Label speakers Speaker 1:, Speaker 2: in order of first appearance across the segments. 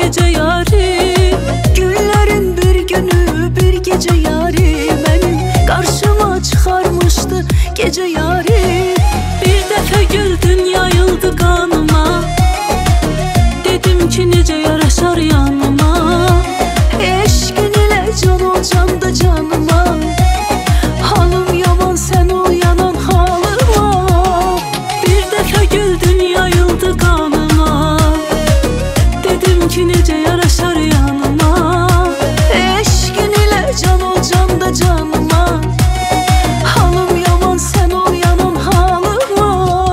Speaker 1: gece yari. Günlerin bir günü bir gece yari benim karşıma çıkarmıştı gece yari. Bir defa güldün yayıldı kanıma, dedim ki nece yaraşar yanıma. Eşkin ile can ol candı canıma, halım yaman sen ol yanan halıma. Bir defa güldün yayıldı kanıma, dedim ki nece yaraşar yanıma. Eşkin ile can ol candı canıma, halım yaman sen ol yanan halıma.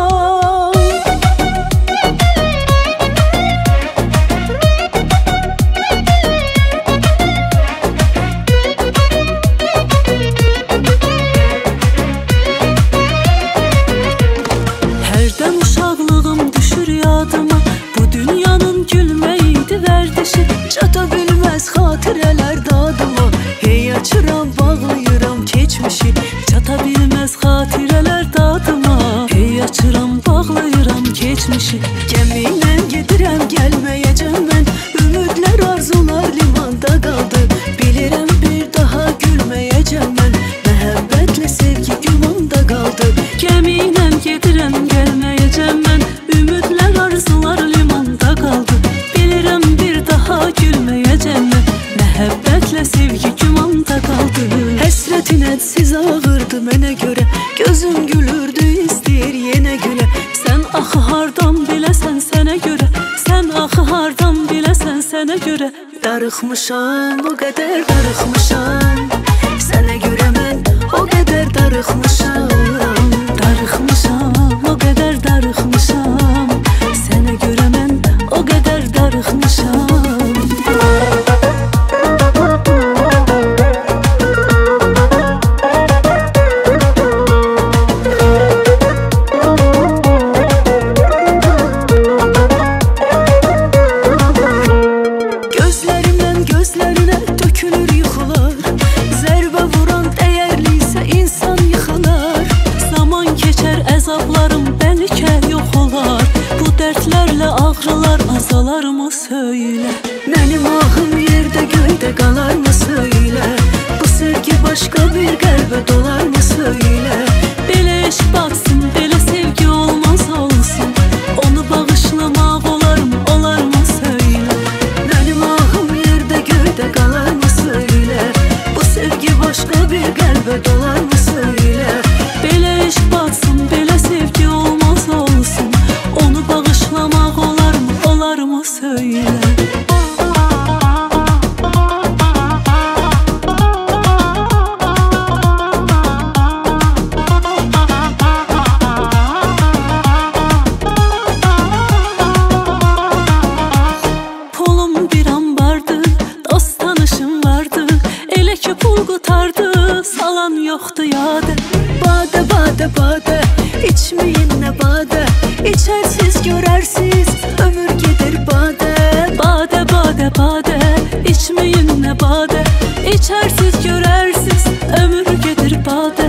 Speaker 1: Herden uşaqlığım düşür yadıma, bu dünyanın gülmeydi verdişi. Çata bilmez xatirələr dadıma, hey açıram bağlayıram keçmişi. Çata bilmez xatirələr dadıma, hey açıram bağlayıram keçmişi. Gəminlə gedirəm gəlməyəcəm mən, ümidlər arzular limanda qaldı. Bilirəm bir daha gülməyəcəm mən, məhəbbətlə sevgi gümanda qaldı. Gəminlə gedirəm gəlməyəcəm mən, ümidlər arzular limanda qaldı. Bilirəm bir daha gülməyəcəm mən, məhəbbətlə sevgi gümanda qaldı. Həsrətin hədsiz ağırdı mənə görə, gözüm gülürdü istəyir yenə gülə. Sən axı hardan biləsən sənə görə, sən axı hardan biləsən sənə görə. Darıxmışam, o qədər darıxmışam, sənə görə mən o qədər darıxmışam. Darıxmışam, o qədər darıxmışam, sənə görə mən o qədər darıxmışam. Gözlərimdən gözlərinə dökülür yuxular, zərbə vuran dəyərliysə insan yıxılar. Zaman keçər əzablarım bəlkə yox olar, bu dərdlərlə ağrılar azalarmı söylə. Mənim ahım yerdə göydə qalarmı söylə, bu sevgi başqa bir qəlbə dolarmı söylə. Belə eşq batsın, belə sevgi olmaz olsun, onu bağışlamaq olarmı, olarmı söylə. Mənim ahım yerdə göydə qalarmı söylə, bu sevgi başqa bir qəlbə dolarmı söylə. Belə eşq batsın, belə sevgi olmaz olsun, onu bağışlamaq olarmı, olarmı söylə. Pulum bir an vardı, dost tanışım vardı, elə ki pul qutardı, salan yoxdu yadı. Badə, badə, badə, içməyin nə badə, içərsiz görərsiz, ömür gedir badə. Badə, badə, badə, içməyin nə badə, içərsiz görərsiz, ömür gedir badə.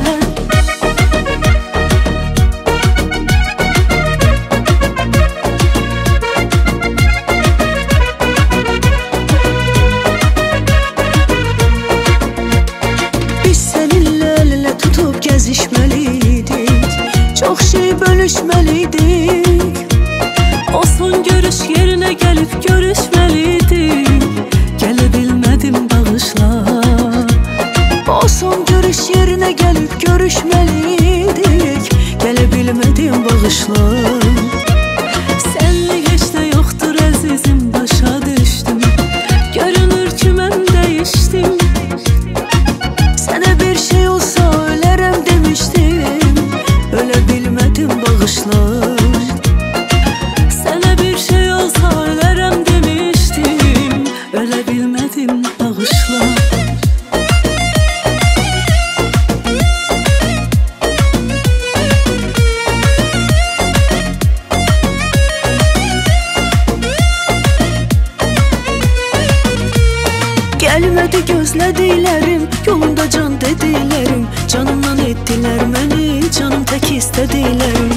Speaker 1: Biz səninlə əl-ələ tutub gəzişməliydik, çox şey bölüşməliydik. O son görüş yerinə gəlib görüşməliydik, gələ bilmədim bağışla. O son görüş yerinə gəlib görüşməliydik, gələ bilmədim bağışla. Sənlik heç də yoxdur əzizim, başa düşdüm, görünür ki mən dəyişdim. Sənə bir şey olsa ölərəm demişdim, ölə bilmədim bağışla. Sənə bir şey olsa ölərəm demişdim, ölə bilmədim bağışla. Gəlmədi gözlədiklərim, yolunda can dediklərim, canımdan etdilər məni, canım tək istədiklərim.